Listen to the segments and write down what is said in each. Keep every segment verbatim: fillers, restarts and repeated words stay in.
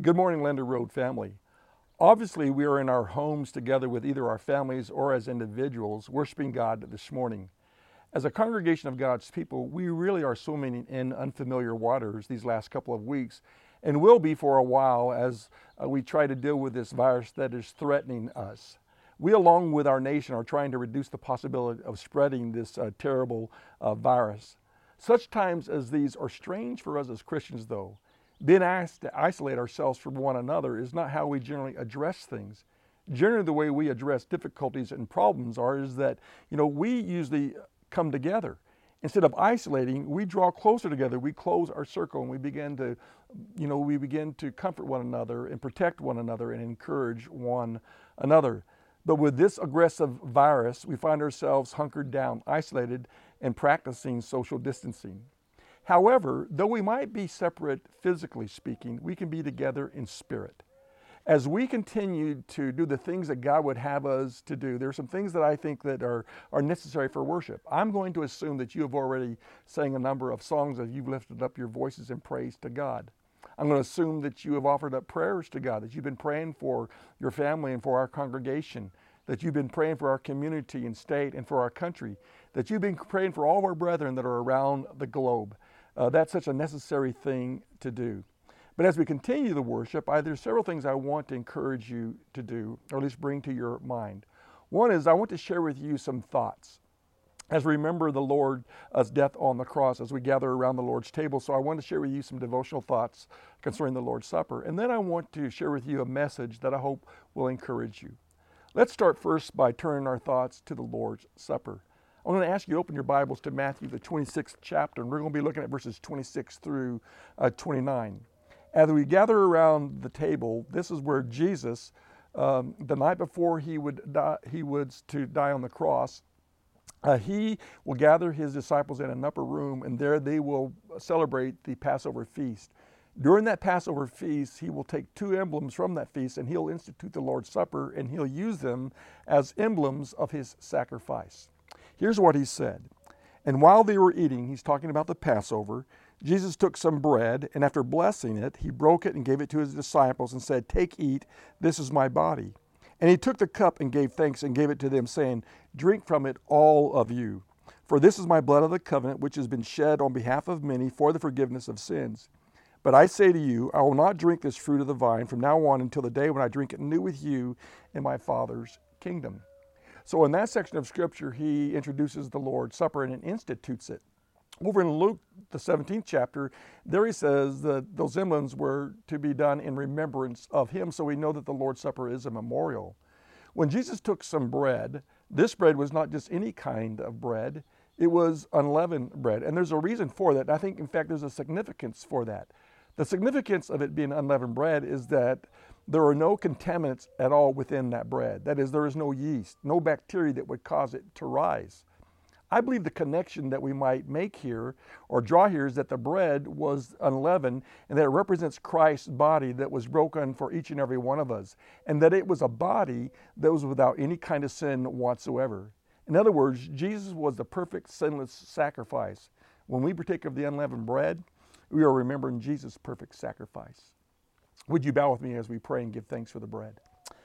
Good morning, Lander Road family. Obviously, we are in our homes together with either our families or as individuals, worshiping God this morning. As a congregation of God's people, we really are swimming in unfamiliar waters these last couple of weeks, and will be for a while as uh, we try to deal with this virus that is threatening us. We, along with our nation, are trying to reduce the possibility of spreading this uh, terrible uh, virus. Such times as these are strange for us as Christians, though. Being asked to isolate ourselves from one another is not how we generally address things. Generally, the way we address difficulties and problems are is that, you know, we usually come together. Instead of isolating, we draw closer together. We close our circle and we begin to, you know, we begin to comfort one another and protect one another and encourage one another. But with this aggressive virus, we find ourselves hunkered down, isolated, and practicing social distancing. However, though we might be separate physically speaking, we can be together in spirit. As we continue to do the things that God would have us to do, there are some things that I think that are, are necessary for worship. I'm going to assume that you have already sang a number of songs as you've lifted up your voices in praise to God. I'm going to assume that you have offered up prayers to God, that you've been praying for your family and for our congregation, that you've been praying for our community and state and for our country, that you've been praying for all of our brethren that are around the globe. Uh, that's such a necessary thing to do. But as we continue the worship, I, there's several things I want to encourage you to do, or at least bring to your mind. One is I want to share with you some thoughts as we remember the Lord's death on the cross, as we gather around the Lord's table. So I want to share with you some devotional thoughts concerning the Lord's Supper. And then I want to share with you a message that I hope will encourage you. Let's start first by turning our thoughts to the Lord's Supper. I'm going to ask you to open your Bibles to Matthew, the twenty-sixth chapter, and we're going to be looking at verses twenty-six through uh, twenty-nine. As we gather around the table, this is where Jesus, um, the night before he would die, he was to die on the cross, uh, he will gather his disciples in an upper room, and there they will celebrate the Passover feast. During that Passover feast, he will take two emblems from that feast, and he'll institute the Lord's Supper, and he'll use them as emblems of his sacrifice. Here's what he said. And while they were eating, he's talking about the Passover, Jesus took some bread, and after blessing it, he broke it and gave it to his disciples and said, "Take, eat, this is my body." And he took the cup and gave thanks and gave it to them, saying, "Drink from it, all of you. For this is my blood of the covenant, which has been shed on behalf of many for the forgiveness of sins. But I say to you, I will not drink this fruit of the vine from now on until the day when I drink it new with you in my Father's kingdom." So in that section of Scripture, he introduces the Lord's Supper and institutes it. Over in Luke, the seventeenth chapter, there he says that those emblems were to be done in remembrance of him, so we know that the Lord's Supper is a memorial. When Jesus took some bread, this bread was not just any kind of bread, it was unleavened bread. And there's a reason for that. I think, in fact, there's a significance for that. The significance of it being unleavened bread is that there are no contaminants at all within that bread. That is, there is no yeast, no bacteria that would cause it to rise. I believe the connection that we might make here or draw here is that the bread was unleavened and that it represents Christ's body that was broken for each and every one of us, and that it was a body that was without any kind of sin whatsoever. In other words, Jesus was the perfect sinless sacrifice. When we partake of the unleavened bread, we are remembering Jesus' perfect sacrifice. Would you bow with me as we pray and give thanks for the bread?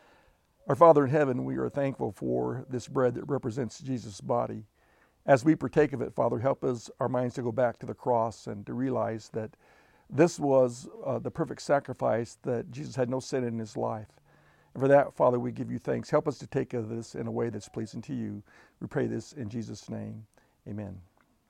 Our Father in heaven, we are thankful for this bread that represents Jesus' body. As we partake of it, Father, help us, our minds to go back to the cross and to realize that this was uh, the perfect sacrifice, that Jesus had no sin in his life. And for that, Father, we give you thanks. Help us to take of this in a way that's pleasing to you. We pray this in Jesus' name. Amen.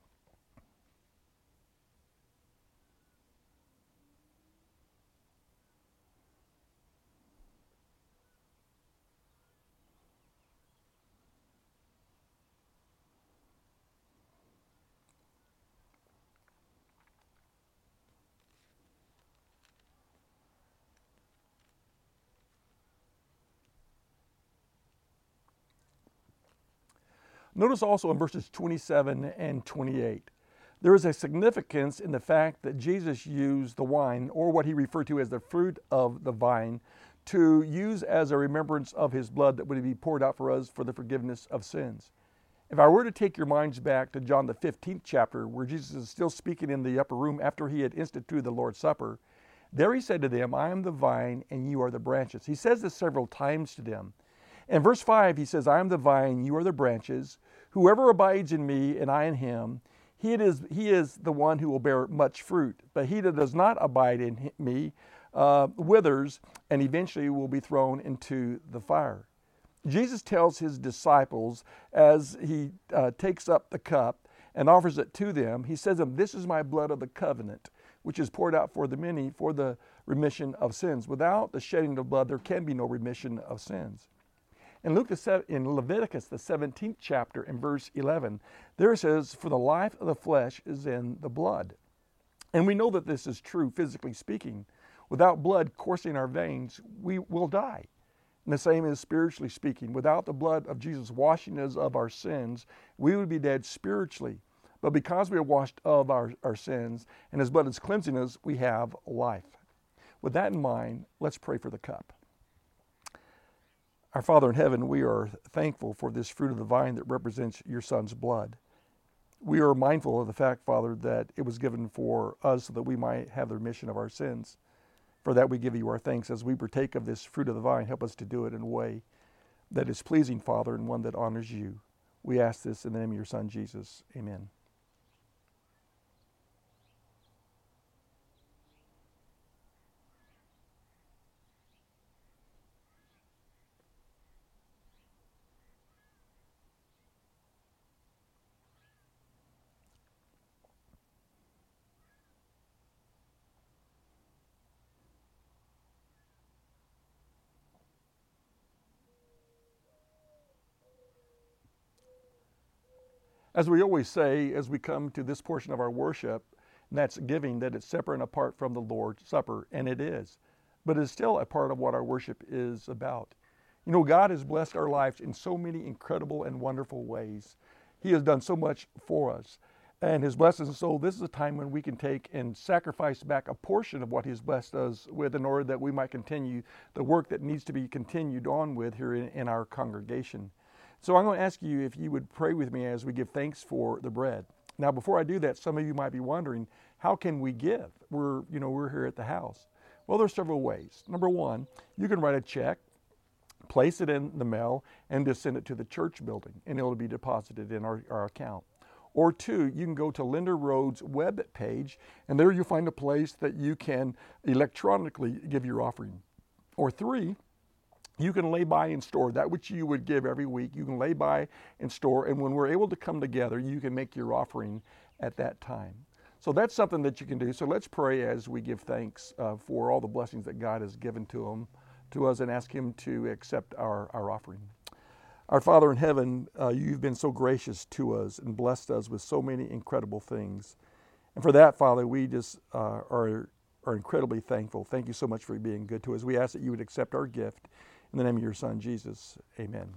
Notice also in verses twenty-seven and twenty-eight, there is a significance in the fact that Jesus used the wine, or what he referred to as the fruit of the vine, to use as a remembrance of his blood that would be poured out for us for the forgiveness of sins. If I were to take your minds back to John the fifteenth chapter, where Jesus is still speaking in the upper room after he had instituted the Lord's Supper, There he said to them, I am the vine and you are the branches. He says this several times to them. In verse five, he says, I am the vine, you are the branches. Whoever abides in me and I in him, he it is, he is the one who will bear much fruit. But he that does not abide in me uh, withers and eventually will be thrown into the fire. Jesus tells his disciples as he uh, takes up the cup and offers it to them, he says to them, this is my blood of the covenant, which is poured out for the many for the remission of sins. Without the shedding of blood, there can be no remission of sins. In Luke, the, in Leviticus, the seventeenth chapter, in verse eleven, there it says, for the life of the flesh is in the blood. And we know that this is true, physically speaking. Without blood coursing our veins, we will die. And the same is spiritually speaking. Without the blood of Jesus washing us of our sins, we would be dead spiritually. But because we are washed of our, our sins and his blood is cleansing us, we have life. With that in mind, let's pray for the cup. Our Father in heaven, we are thankful for this fruit of the vine that represents your Son's blood. We are mindful of the fact, Father, that it was given for us so that we might have the remission of our sins. For that we give you our thanks. As we partake of this fruit of the vine, help us to do it in a way that is pleasing, Father, and one that honors you. We ask this in the name of your Son, Jesus. Amen. As we always say, as we come to this portion of our worship, and that's giving, that it's separate and apart from the Lord's Supper, and it is. But it's still a part of what our worship is about. You know, God has blessed our lives in so many incredible and wonderful ways. He has done so much for us and his blessings. So this is a time when we can take and sacrifice back a portion of what he's blessed us with in order that we might continue the work that needs to be continued on with here in, in our congregation. So I'm going to ask you if you would pray with me as we give thanks for the bread. Now, before I do that, some of you might be wondering, how can we give? We're, you know, we're here at the house. Well, there's several ways. Number one, you can write a check, place it in the mail, and just send it to the church building, and it'll be deposited in our, our account. Or two, you can go to Linda Road's web page, and there you'll find a place that you can electronically give your offering. Or three, you can lay by and store that which you would give every week. You can lay by and store, and when we're able to come together, you can make your offering at that time. So that's something that you can do. So let's pray as we give thanks uh, for all the blessings that God has given to them, to us, and ask him to accept our, our offering. Our Father in heaven, uh, you've been so gracious to us and blessed us with so many incredible things. And for that, Father, we just uh, are, are incredibly thankful. Thank you so much for being good to us. We ask that you would accept our gift. In the name of your Son, Jesus, amen.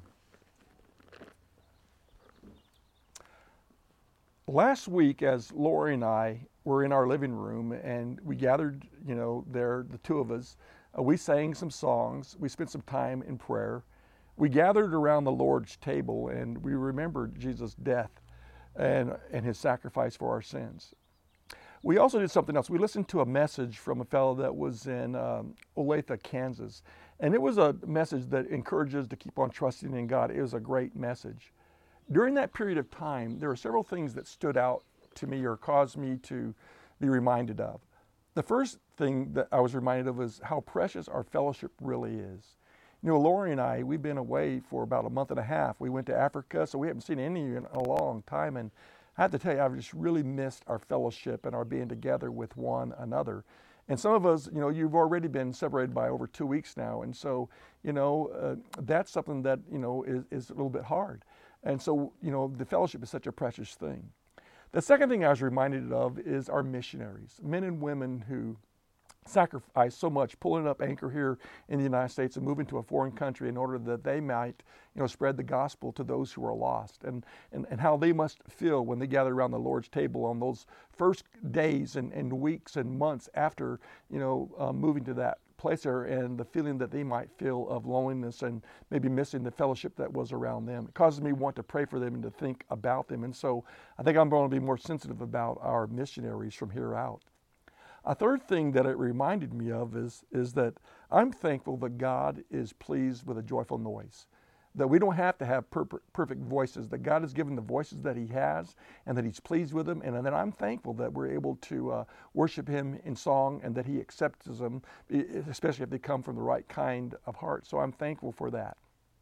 Last week, as Lori and I were in our living room and we gathered, you know, there, the two of us, uh, we sang some songs. We spent some time in prayer. We gathered around the Lord's table and we remembered Jesus' death and, and his sacrifice for our sins. We also did something else. We listened to a message from a fellow that was in um, Olathe, Kansas. And it was a message that encourages us to keep on trusting in God. It was a great message. During that period of time, there were several things that stood out to me or caused me to be reminded of. The first thing that I was reminded of is how precious our fellowship really is. You know, Lori and I, we've been away for about a month and a half. We went to Africa, so we haven't seen any of you in a long time. And I have to tell you, I've just really missed our fellowship and our being together with one another. And some of us, you know, you've already been separated by over two weeks now. And so, you know, uh, that's something that, you know, is, is a little bit hard. And so, you know, the fellowship is such a precious thing. The second thing I was reminded of is our missionaries, men and women who sacrifice so much, pulling up anchor here in the United States and moving to a foreign country in order that they might, you know, spread the gospel to those who are lost, and, and, and how they must feel when they gather around the Lord's table on those first days and, and weeks and months after, you know, uh, moving to that place there, and the feeling that they might feel of loneliness and maybe missing the fellowship that was around them. It causes me to want to pray for them and to think about them. And so I think I'm going to be more sensitive about our missionaries from here out. A third thing that it reminded me of is, is that I'm thankful that God is pleased with a joyful noise. That we don't have to have per- perfect voices, that God has given the voices that he has and that he's pleased with them. And that I'm thankful that we're able to uh, worship him in song and that he accepts them, especially if they come from the right kind of heart. So I'm thankful for that.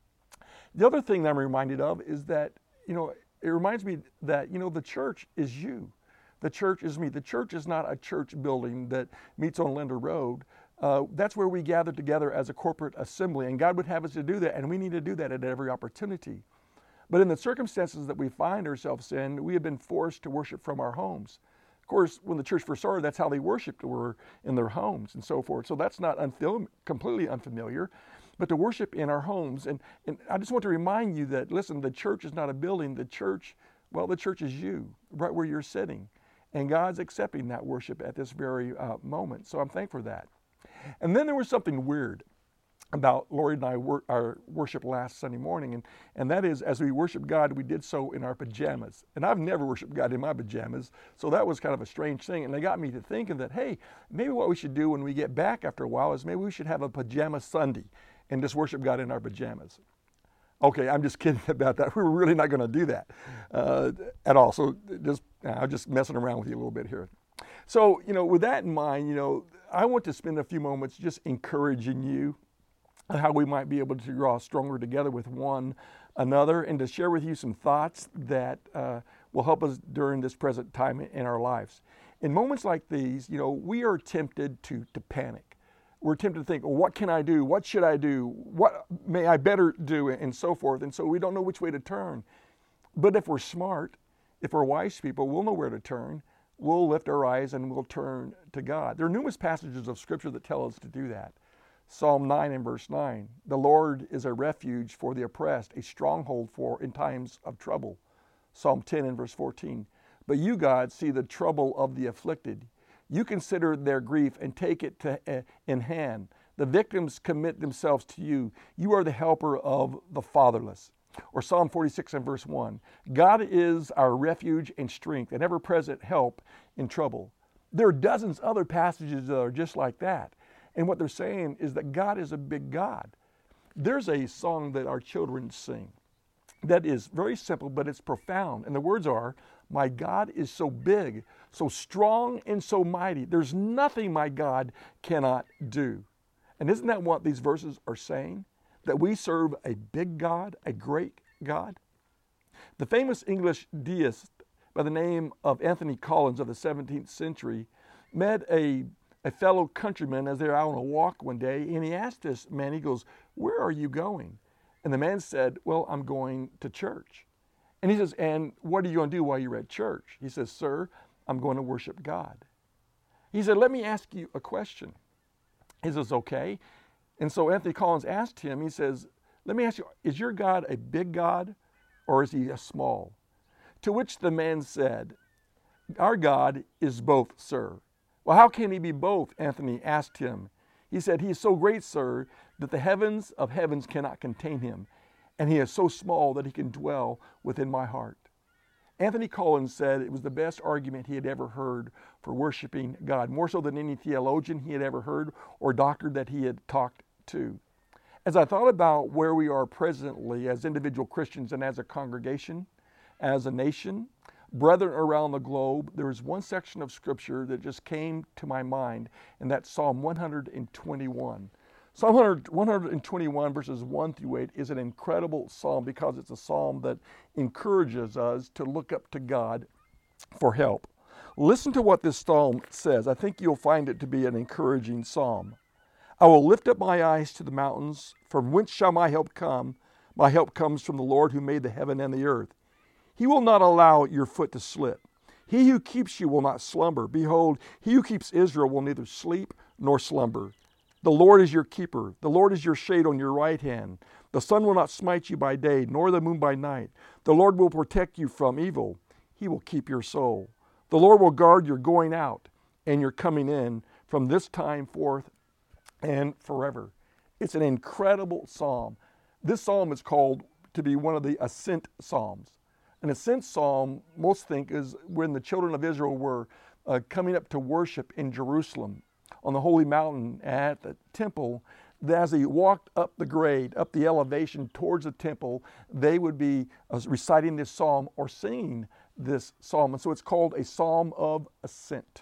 The other thing that I'm reminded of is that, you know, it reminds me that, you know, the church is you. The church is me. The church is not a church building that meets on Linder Road. Uh, that's where we gather together as a corporate assembly, and God would have us to do that, and we need to do that at every opportunity. But in the circumstances that we find ourselves in, we have been forced to worship from our homes. Of course, when the church first started, that's how they worshiped, were in their homes and so forth. So that's not unfam- completely unfamiliar, but to worship in our homes. And, and I just want to remind you that, listen, the church is not a building. The church, well, the church is you, right where you're sitting. And God's accepting that worship at this very uh, moment. So I'm thankful for that. And then there was something weird about Lori and I wor- our worship last Sunday morning, and, and that is, as we worshiped God, we did so in our pajamas. And I've never worshiped God in my pajamas, so that was kind of a strange thing. And they got me to thinking that, hey, maybe what we should do when we get back after a while is maybe we should have a pajama Sunday and just worship God in our pajamas. Okay, I'm just kidding about that. We were really not going to do that uh, at all. So just, I'm just messing around with you a little bit here. So, you know, with that in mind, you know, I want to spend a few moments just encouraging you on how we might be able to draw stronger together with one another and to share with you some thoughts that uh, will help us during this present time in our lives. In moments like these, you know, we are tempted to, to panic. We're tempted to think, well, what can I do? What should I do? What may I better do? And so forth. And so we don't know which way to turn. But if we're smart, if we're wise people, we'll know where to turn. We'll lift our eyes and we'll turn to God. There are numerous passages of Scripture that tell us to do that. Psalm nine and verse nine, the Lord is a refuge for the oppressed, a stronghold for in times of trouble. Psalm ten and verse fourteen, but you, God, see the trouble of the afflicted. You consider their grief and take it to, uh, in hand. The victims commit themselves to you. You are the helper of the fatherless. Or Psalm forty-six and verse one, God is our refuge and strength, an ever-present help in trouble. There are dozens other passages that are just like that. And what they're saying is that God is a big God. There's a song that our children sing that is very simple, but it's profound. And the words are, my God is so big, so strong, and so mighty. There's nothing my God cannot do. And isn't that what these verses are saying? That we serve a big God, a great God? The famous English deist by the name of Anthony Collins of the seventeenth century met a, a fellow countryman as they were out on a walk one day, and he asked this man, he goes, where are you going? And the man said, well, I'm going to church. And he says, and what are you going to do while you're at church? He says, sir, I'm going to worship God. He said, let me ask you a question. He says, okay. And so Anthony Collins asked him, he says, let me ask you, is your God a big God or is he a small? To which the man said, our God is both, sir. Well, how can he be both? Anthony asked him. He said, he is so great, sir, that the heavens of heavens cannot contain him, and he is so small that he can dwell within my heart. Anthony Collins said it was the best argument he had ever heard for worshiping God, more so than any theologian he had ever heard or doctor that he had talked to. As I thought about where we are presently as individual Christians and as a congregation, as a nation, brethren around the globe, there is one section of Scripture that just came to my mind, and that's Psalm one twenty-one. Psalm one twenty-one verses one through eight is an incredible psalm because it's a psalm that encourages us to look up to God for help. Listen to what this psalm says. I think you'll find it to be an encouraging psalm. I will lift up my eyes to the mountains. From whence shall my help come? My help comes from the Lord who made the heaven and the earth. He will not allow your foot to slip. He who keeps you will not slumber. Behold, he who keeps Israel will neither sleep nor slumber. The Lord is your keeper. The Lord is your shade on your right hand. The sun will not smite you by day, nor the moon by night. The Lord will protect you from evil. He will keep your soul. The Lord will guard your going out and your coming in from this time forth and forever. It's an incredible psalm. This psalm is called to be one of the ascent psalms. An ascent psalm, most think, is when the children of Israel were uh, coming up to worship in Jerusalem on the Holy Mountain at the temple, as they walked up the grade, up the elevation towards the temple, they would be uh, reciting this psalm or singing this psalm. And so it's called a psalm of ascent.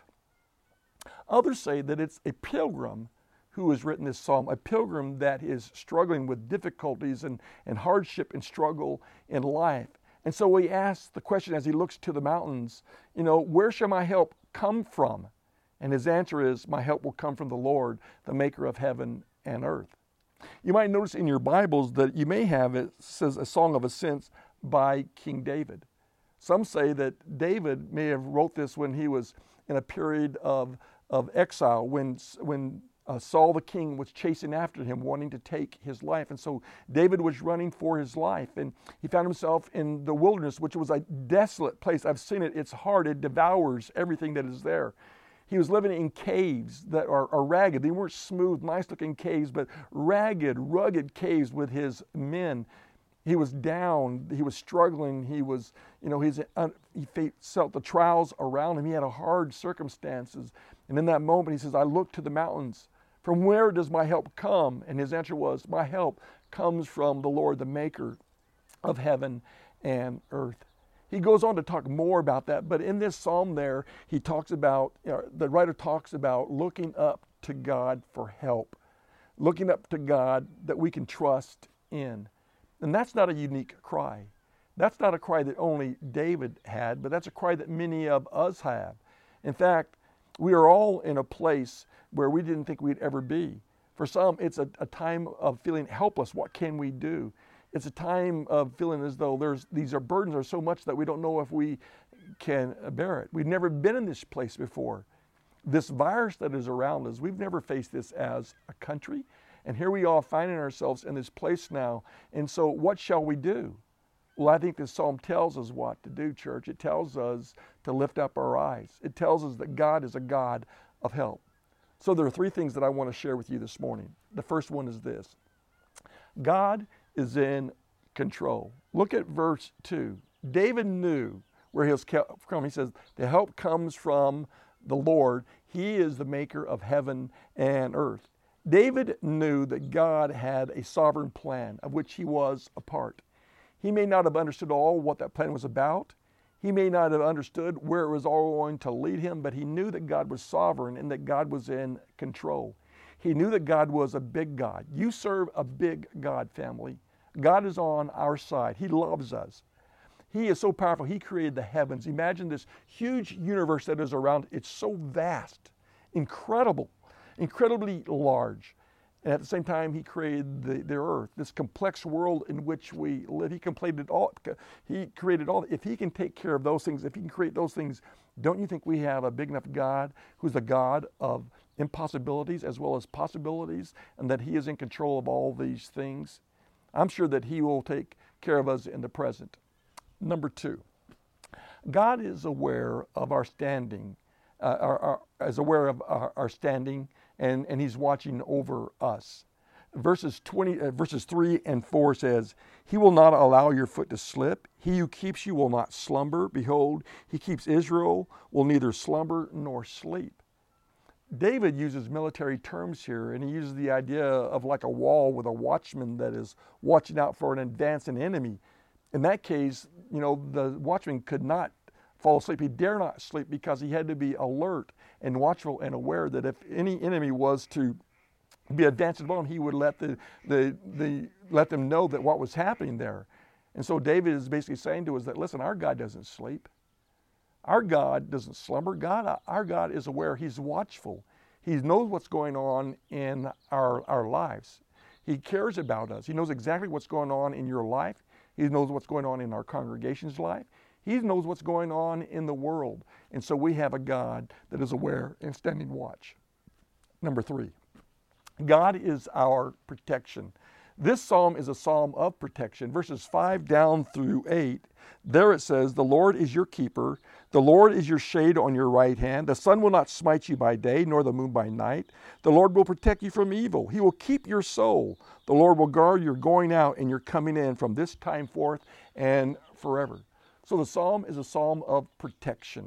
Others say that it's a pilgrim who has written this psalm, a pilgrim that is struggling with difficulties and, and hardship and struggle in life. And so he asks the question as he looks to the mountains, you know, where shall my help come from? And his answer is, my help will come from the Lord, the maker of heaven and earth. You might notice in your Bibles that you may have, it says a song of ascents by King David. Some say that David may have wrote this when he was in a period of, of exile, when, when uh, Saul the king was chasing after him, wanting to take his life. And so David was running for his life, and he found himself in the wilderness, which was a desolate place. I've seen it. It's hard. It devours everything that is there. He was living in caves that are, are ragged. They weren't smooth, nice-looking caves, but ragged, rugged caves with his men. He was down. He was struggling. He was, you know, he's, uh, he felt the trials around him. He had a hard circumstances. And in that moment, he says, I look to the mountains. From where does my help come? And his answer was, my help comes from the Lord, the maker of heaven and earth. He goes on to talk more about that, but in this psalm there, he talks about, you know, the writer talks about looking up to God for help, looking up to God that we can trust in. And that's not a unique cry. That's not a cry that only David had, but that's a cry that many of us have. In fact, we are all in a place where we didn't think we'd ever be. For some, it's a, a time of feeling helpless. What can we do? It's a time of feeling as though there's these are burdens are so much that we don't know if we can bear it. We've never been in this place before. This virus that is around us, we've never faced this as a country. And here we are finding ourselves in this place now. And so what shall we do? Well, I think this psalm tells us what to do, church. It tells us to lift up our eyes. It tells us that God is a God of help. So there are three things that I want to share with you this morning. The first one is this. God is in control. Look at verse two. David knew where his help from. He says, the help comes from the Lord. He is the maker of heaven and earth. David knew that God had a sovereign plan of which he was a part. He may not have understood all what that plan was about. He may not have understood where it was all going to lead him, but he knew that God was sovereign and that God was in control. He knew that God was a big God. You serve a big God, family. God is on our side. He loves us. He is so powerful. He created the heavens. Imagine this huge universe that is around. It's so vast, incredible, incredibly large. And at the same time, he created the, the earth, this complex world in which we live. He completed all, he created all. If he can take care of those things, if he can create those things, don't you think we have a big enough God who's the God of impossibilities as well as possibilities, and that he is in control of all these things? I'm sure that he will take care of us in the present. Number two, God is aware of our standing, uh, our, our, is aware of our, our standing, and, and he's watching over us. Verses twenty, uh, verses three and four says, he will not allow your foot to slip. He who keeps you will not slumber. Behold, he keeps Israel, will neither slumber nor sleep. David uses military terms here, and he uses the idea of like a wall with a watchman that is watching out for an advancing enemy. In that case, you know, the watchman could not fall asleep. He dare not sleep because he had to be alert and watchful and aware that if any enemy was to be advancing upon him, he would let the, the, the, let them know that what was happening there. And so David is basically saying to us that, listen, our God doesn't sleep. Our God doesn't slumber. God, our God is aware. He's watchful. He knows what's going on in our, our lives. He cares about us. He knows exactly what's going on in your life. He knows what's going on in our congregation's life. He knows what's going on in the world. And so we have a God that is aware and standing watch. Number three, God is our protection. This psalm is a psalm of protection. Verses five down through eight, there it says, the Lord is your keeper. The Lord is your shade on your right hand. The sun will not smite you by day, nor the moon by night. The Lord will protect you from evil. He will keep your soul. The Lord will guard your going out and your coming in from this time forth and forever. So the psalm is a psalm of protection.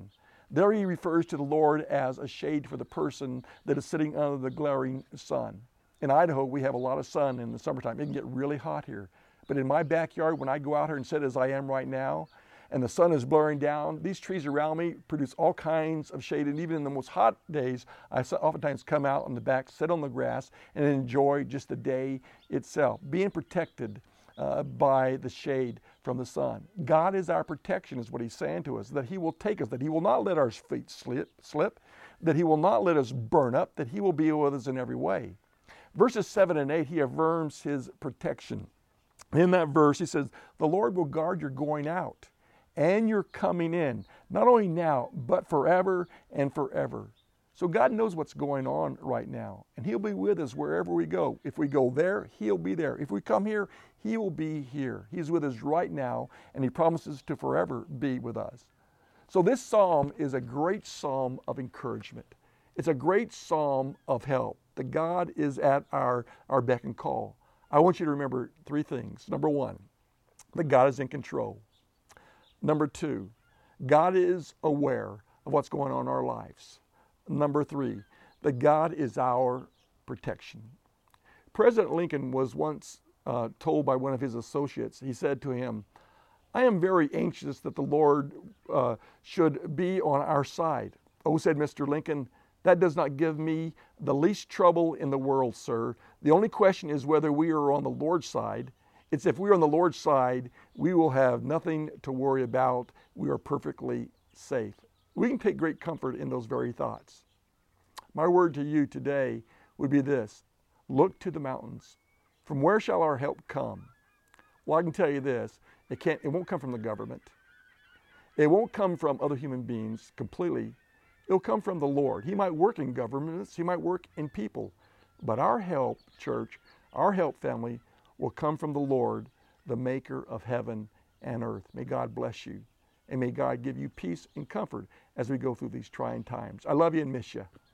There he refers to the Lord as a shade for the person that is sitting under the glaring sun. In Idaho, we have a lot of sun in the summertime. It can get really hot here. But in my backyard, when I go out here and sit as I am right now, and the sun is blurring down, these trees around me produce all kinds of shade. And even in the most hot days, I oftentimes come out on the back, sit on the grass, and enjoy just the day itself, being protected uh, by the shade from the sun. God is our protection, is what he's saying to us, that he will take us, that he will not let our feet slip, slip, that he will not let us burn up, that he will be with us in every way. Verses seven and eight, he affirms his protection. In that verse, he says, the Lord will guard your going out and your coming in, not only now, but forever and forever. So God knows what's going on right now, and he'll be with us wherever we go. If we go there, he'll be there. If we come here, he will be here. He's with us right now, and he promises to forever be with us. So this psalm is a great psalm of encouragement. It's a great psalm of help, that God is at our, our beck and call. I want you to remember three things. Number one, that God is in control. Number two, God is aware of what's going on in our lives. Number three, that God is our protection. President Lincoln was once uh, told by one of his associates, he said to him, I am very anxious that the Lord uh, should be on our side. Oh, said Mister Lincoln, that does not give me the least trouble in the world, sir. The only question is whether we are on the Lord's side. It's if we are on the Lord's side, we will have nothing to worry about. We are perfectly safe. We can take great comfort in those very thoughts. My word to you today would be this: look to the mountains. From where shall our help come? Well, I can tell you this, it can't, it won't come from the government. It won't come from other human beings completely. It'll come from the Lord. He might work in governments, he might work in people, but our help, church, our help, family, will come from the Lord, the maker of heaven and earth. May God bless you, and may God give you peace and comfort as we go through these trying times. I love you and miss you.